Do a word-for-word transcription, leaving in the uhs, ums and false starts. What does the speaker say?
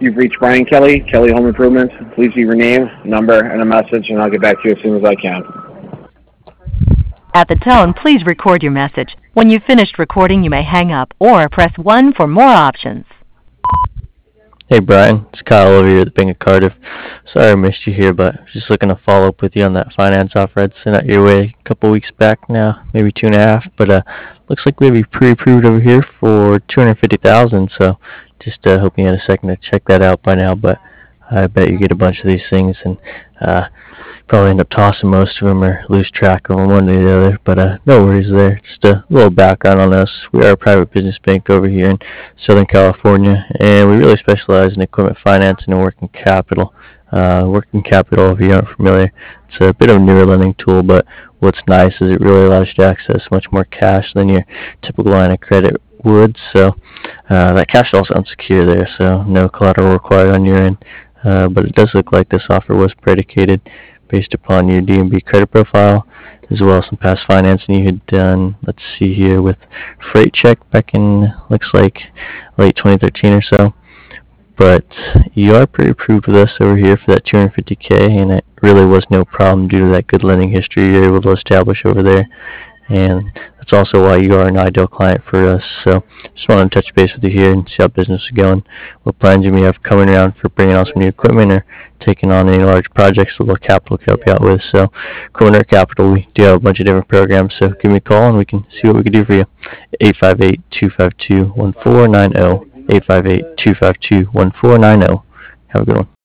You've reached Brian Kelly, Kelly Home Improvements. Please leave your name, number, and a message, and I'll get back to you as soon as I can. At the tone, please record your message. When you've finished recording, you may hang up or press one for more options. Hey Brian, it's Kyle over here at the Bank of Cardiff. Sorry I missed you here, but I was just looking to follow up with you on that finance offer I'd sent out your way a couple weeks back now, maybe two and a half. But uh, looks like we have you pre-approved over here for two hundred fifty thousand. So just uh, hoping you had a second to check that out by now. But I bet you get a bunch of these things and uh, probably end up tossing most of them or lose track of them one way or the other. But uh, no worries there. Just a little background on us. We are a private business bank over here in Southern California, and we really specialize in equipment financing and working capital. Uh, working capital, if you aren't familiar, it's a bit of a newer lending tool, but what's nice is it really allows you to access much more cash than your typical line of credit would. So uh, that cash is also unsecured there, so no collateral required on your end. Uh, but it does look like this offer was predicated based upon your D and B credit profile, as well as some past financing you had done, let's see here, with Freight Check back in, looks like, late twenty thirteen or so. But you are pre-approved with us over here for that two hundred fifty K, and it really was no problem due to that good lending history you're able to establish over there. And that's also why you are an ideal client for us. So just wanted to touch base with you here and see how business is going. What plans you may have coming around for bringing on some new equipment or taking on any large projects that Little Capital can help you out with. So Corner Capital, we do have a bunch of different programs, so give me a call and we can see what we can do for you. eight five eight, two five two, one four nine zero. eight five eight, two five two, one four nine zero. Have a good one.